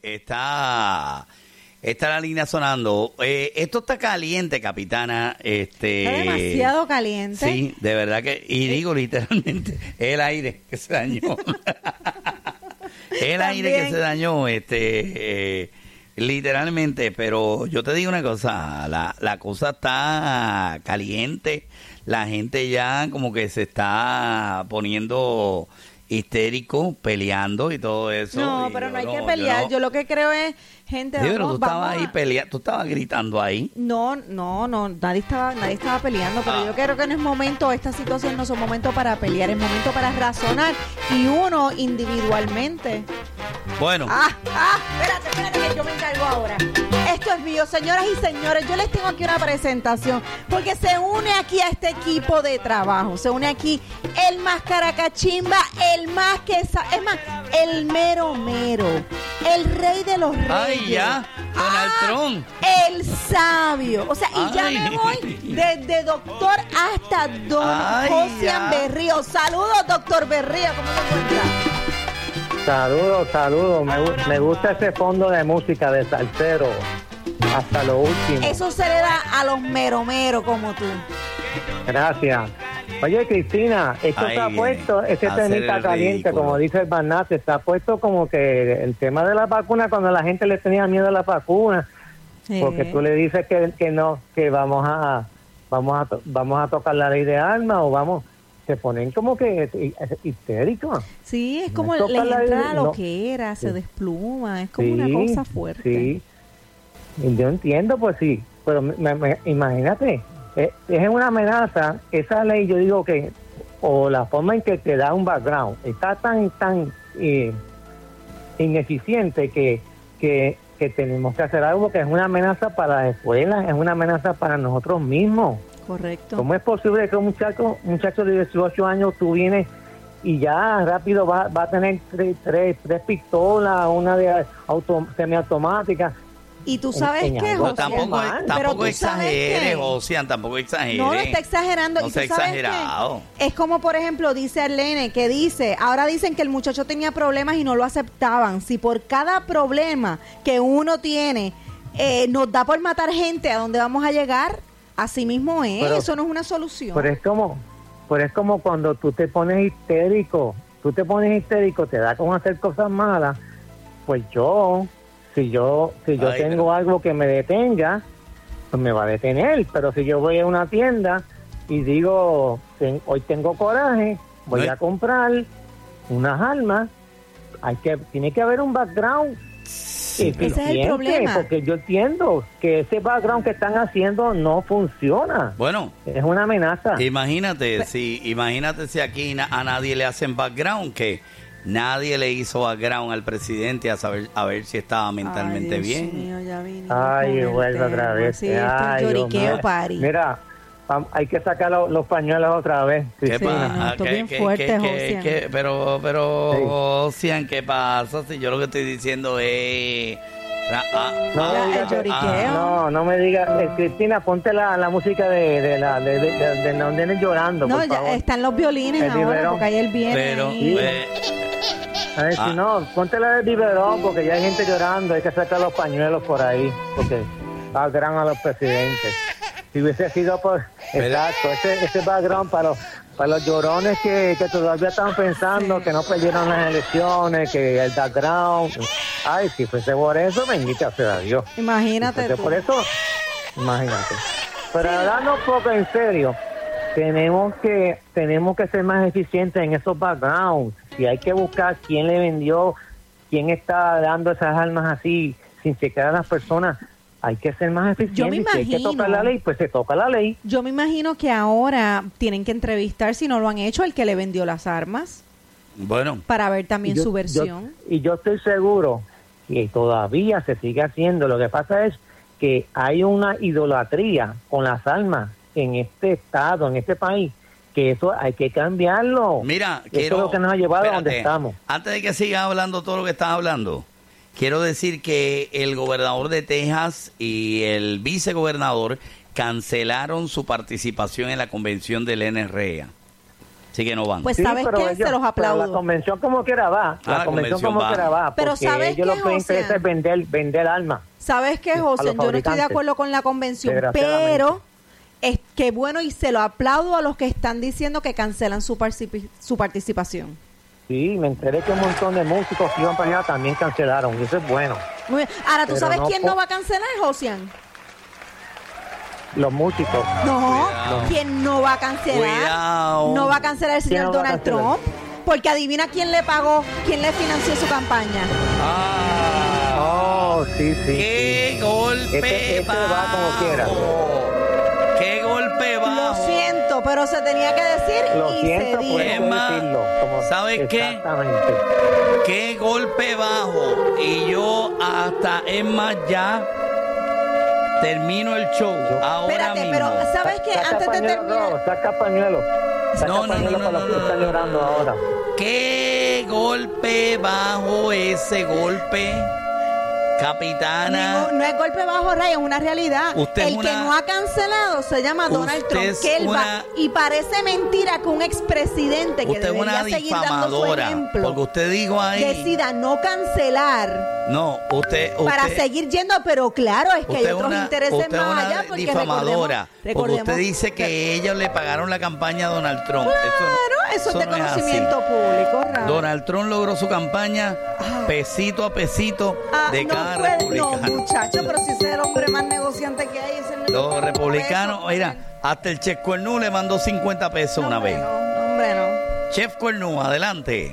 está la línea sonando. Esto está caliente, capitana. Está demasiado caliente. Sí, de verdad que, y digo literalmente, el aire que se dañó. El aire que se dañó, literalmente, pero yo te digo una cosa, la cosa está caliente, la gente ya como que se está poniendo histérico, peleando y todo eso. No, pero no hay que pelear. Yo lo que creo es, gente, sí, pero tú estabas ahí peleando, tú estabas gritando ahí. No, nadie estaba peleando, pero yo creo que en el momento, esta situación no es un momento para pelear, es momento para razonar y uno individualmente. Bueno. Espérate, que yo me encargo ahora. Esto es mío, señoras y señores. Yo les tengo aquí una presentación porque se une aquí a este equipo de trabajo. Se une aquí el más caracachimba, el más que es más, el mero, el rey de los reyes. Ay, ya, Donald Trump. El sabio. O sea, y ya me voy desde doctor hasta don Josian Berrío. Saludos, doctor Berrío. ¿Cómo se encuentra? Saludos. Me gusta ese fondo de música de salsero hasta lo último. Eso se le da a los mero como tú. Gracias. Oye, Cristina, esto se ha puesto, este temita caliente, como dice el Barnate, se ha puesto como que el tema de la vacuna, cuando la gente le tenía miedo a la vacuna, porque tú le dices que no, que vamos a tocar la ley de armas o vamos... Se ponen como que histéricos. Sí, es como les entra lo que era, se despluma, es como una cosa fuerte. Sí, yo entiendo, pues sí, pero imagínate, es una amenaza, esa ley, yo digo que, o la forma en que te da un background, está tan ineficiente que tenemos que hacer algo que es una amenaza para las escuelas, es una amenaza para nosotros mismos. Correcto. ¿Cómo es posible que un muchacho de 18 años tú vienes y ya rápido va a tener tres pistolas, una de semiautomática? Y tú sabes que, Josian, tampoco exageres, Josian, tampoco exageres. No está exagerando. No y está exagerado. Es como, por ejemplo, dice Arlene, que dice, ahora dicen que el muchacho tenía problemas y no lo aceptaban. Si por cada problema que uno tiene nos da por matar gente, ¿a dónde vamos a llegar? Así mismo es, pero, eso no es una solución. Pero es como cuando tú te pones histérico, te da con hacer cosas malas, pues si yo tengo algo que me detenga, pues me va a detener, pero si yo voy a una tienda y digo, hoy tengo coraje, voy a comprar unas armas, tiene que haber un background. Ese es el problema. Porque yo entiendo que ese background que están haciendo no funciona. Bueno, es una amenaza. Imagínate si aquí a nadie le hacen background, que nadie le hizo background al presidente a ver si estaba mentalmente bien. Ay, vuelve otra vez. Sí, lloriqueo, pari. Mira, hay que sacar los pañuelos otra vez. ¿Qué pasa? Bien fuerte, Josian. Pero, Josian, ¿qué pasa? Si yo lo que estoy diciendo es... No me digas, Cristina, ponte la música de No Vienes Llorando. No, por favor. Están los violines ahora, biberón. Porque ahí él viene. Pero, si no, ponte la del biberón, porque ya hay gente llorando, hay que sacar los pañuelos por ahí, porque background a los presidentes. Si hubiese sido exacto, ese background para los llorones que todavía están pensando que no perdieron las elecciones, que el background, ay, si fuese por eso, bendita sea Dios. Imagínate si por eso, imagínate. Pero hablando un poco en serio, tenemos que ser más eficientes en esos backgrounds. Si hay que buscar quién le vendió, quién está dando esas armas así, sin chequear a las personas, hay que ser más eficientes. Yo me imagino, si hay que tocar la ley, pues se toca la ley. Yo me imagino que ahora tienen que entrevistar, si no lo han hecho, al que le vendió las armas. Bueno. Para ver también su versión. Yo estoy seguro que todavía se sigue haciendo. Lo que pasa es que hay una idolatría con las armas en este estado, en este país, que eso hay que cambiarlo. Mira, eso es lo que nos ha llevado a donde estamos. Antes de que sigas hablando todo lo que estás hablando, quiero decir que el gobernador de Texas y el vicegobernador cancelaron su participación en la convención del NRA. Así que no van. Pues Sí, ¿sabes pero qué? Se los pero aplaudo. la convención como quiera va. la La convención como convención va. quiera va. Pero porque ¿sabes ellos qué, lo que les interesa José? es vender alma. ¿Sabes qué, a José? los Yo no estoy de fabricantes. acuerdo con la convención, Desgraciadamente. pero es que bueno, y se lo aplaudo a los que están diciendo que cancelan su participación. Sí, me enteré que un montón de músicos que iban para allá también cancelaron. Y eso es bueno. Muy bien. Ahora, ¿tú Pero sabes no quién po- no va a cancelar, Josian? Los músicos. No, Cuidado. ¿quién no va a cancelar? Cuidado. No va a cancelar el ¿Quién señor no va a Donald cancelar? Trump. Porque adivina quién le pagó, quién le financió su campaña. Ah, Oh, sí, sí. ¡Qué golpe Este bajo! va como quiera. ¡Qué golpe bajo! Lo siento, pero se tenía que decir Lo y siento, se dijo. puedes Emma, decirlo. ¿sabes qué? Exactamente. ¡Qué golpe bajo! Y yo hasta, es más, ya termino el show ahora Espérate, mismo. pero ¿sabes qué? Saca Antes de pañuelo, terminar, no, saca pañuelo. Saca No, no, pañuelo no, para no, los que no, están no. llorando ahora. ¡Qué golpe bajo ese golpe! Capitana. no es golpe bajo, Ray, es una realidad. Usted es el que una- no ha cancelado se llama Donald Usted Trump, es que él una- va, y parece mentira que un expresidente que Usted es debería una seguir dando su difamadora. ejemplo Porque usted dijo ahí. decida no cancelar No, usted. para seguir yendo, pero claro, es que hay usted otros una- intereses usted es más una allá, porque difamadora. Porque recordemos usted dice que ellos le pagaron la campaña a Donald Trump. claro, eso es de no así. conocimiento público, Ray. Donald Trump logró su campaña pesito a pesito de no cada puede- republicano. No, muchacho, pero si ese es el hombre más negociante que hay, ese no es Los por republicanos, eso, mira, hasta el Chef Cuernú le mandó 50 pesos no, una hombre, vez. No, hombre, no. Chef Cuernú, adelante.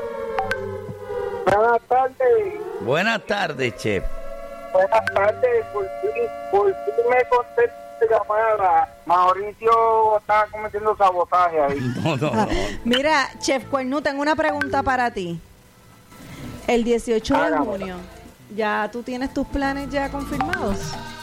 Buenas tardes, Buenas tardes, Chef. buenas tardes. Por fin me contesta la llamada. Mauricio está cometiendo sabotaje ahí. No, no, no. Mira, Chef Cuernú, tengo una pregunta para ti. El 18 de Hágamela. junio, ¿ya tú tienes tus planes ya confirmados?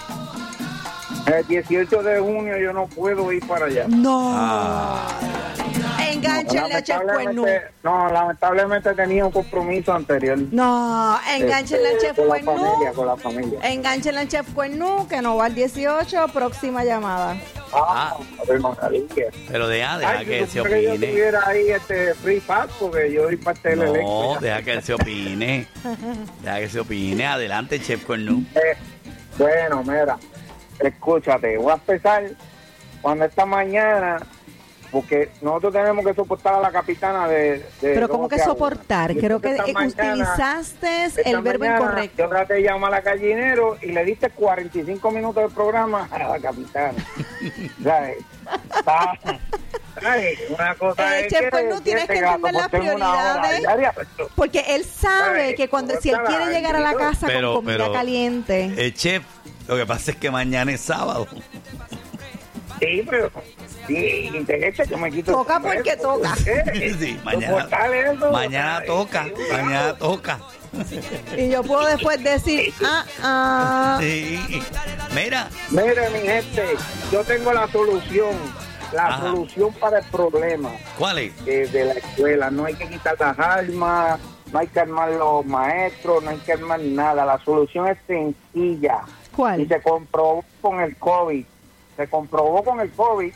El 18 de junio yo no puedo ir para allá. No. Enganchenle a Chef Cuernú. No, lamentablemente tenía un compromiso anterior. No, enganchenle al Chef con la Cuernú. familia, con la familia. Enganchenle al Chef Cuernú, que no va al 18, próxima llamada. Ah, maravilla. Pero deja Ay, que yo se pensé que yo opine. tuviera ahí free pass porque yo voy para el No, electo. deja que él se opine. Deja que se opine. Adelante, Chef Cuernú. Bueno, mira, escúchate, voy a empezar cuando esta mañana, porque nosotros tenemos que soportar a la capitana de Pero ¿cómo ¿cómo que se habla? soportar? Y Creo que entonces esta mañana- utilizaste esta el verbo mañana incorrecto. Yo traté de llamar a la gallinero y le diste 45 minutos de programa a la capitana. ¿Sabes? ¿Sabes? Una cosa es Chef que Cuernú, tienes que siete gatos entender las por tener una hora prioridades. diaria, pero- Porque él sabe Ay, que cuando si él córtala, quiere llegar a la bendito. casa con comida caliente. Chef, lo que pasa es que mañana es sábado. Sí, pero sí, interesa que me quito el Toca sombrero, porque toca. Sí, mañana soportar eso, mañana ¿sabes? toca. Sí, Mañana toca. Y yo puedo después decir, Sí. Mira, Mire, mi gente, yo tengo la solución. La Ajá. solución para el problema ¿cuál es? de la escuela. No hay que quitar las armas, no hay que armar los maestros, no hay que armar nada. La solución es sencilla. Y ¿cuál? se comprobó con el COVID. Se comprobó con el COVID.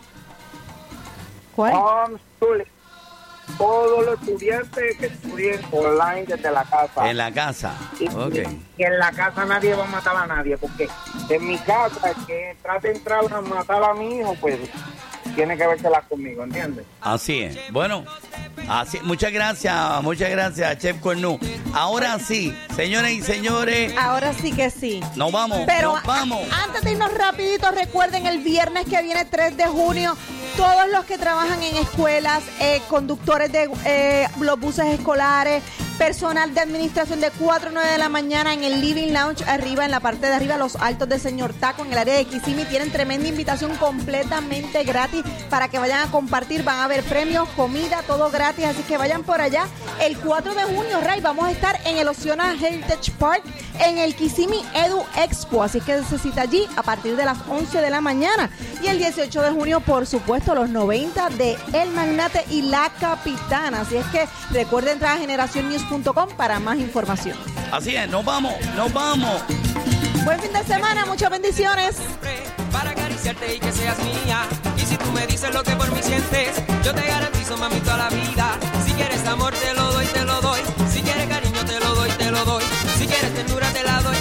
¿Cuál? Homeschooling. Todos los estudiantes que estudien online desde la casa. En la casa. Ok. Y en la casa nadie va a matar a nadie, porque en mi casa el que trate de entrar a matar a mi hijo, pues tiene que vérsela conmigo, ¿entiendes? Así es. Bueno, así, muchas gracias, Chef Cuernú. Ahora sí, señoras y señores, Ahora sí que sí. nos vamos, Pero nos vamos. antes de irnos rapidito, recuerden el viernes que viene 3 de junio, todos los que trabajan en escuelas, conductores de los buses escolares, personal de administración de 4 a 9 de la mañana en el Living Lounge arriba, en la parte de arriba, los altos de Señor Taco, en el área de Kissimmee, tienen tremenda invitación completamente gratis para que vayan a compartir, van a haber premios, comida, todo gratis, así que vayan por allá. El 4 de junio, Ray, vamos a estar en el Oceana Heritage Park, en el Kissimmee Edu Expo, así que se cita allí a partir de las 11 de la mañana. Y el 18 de junio, por supuesto, los 90 de El Magnate y La Capitana, así es que recuerden entrar a generacionnews.com para más información. Así es, nos vamos, nos vamos. Buen fin de semana, muchas bendiciones. Para acariciarte y que seas mía. Y si tú me dices lo que por mí sientes, yo te garantizo, mami, toda la vida. Si quieres amor te lo doy, te lo doy. Si quieres cariño te lo doy, te lo doy. Si quieres ternura te la doy.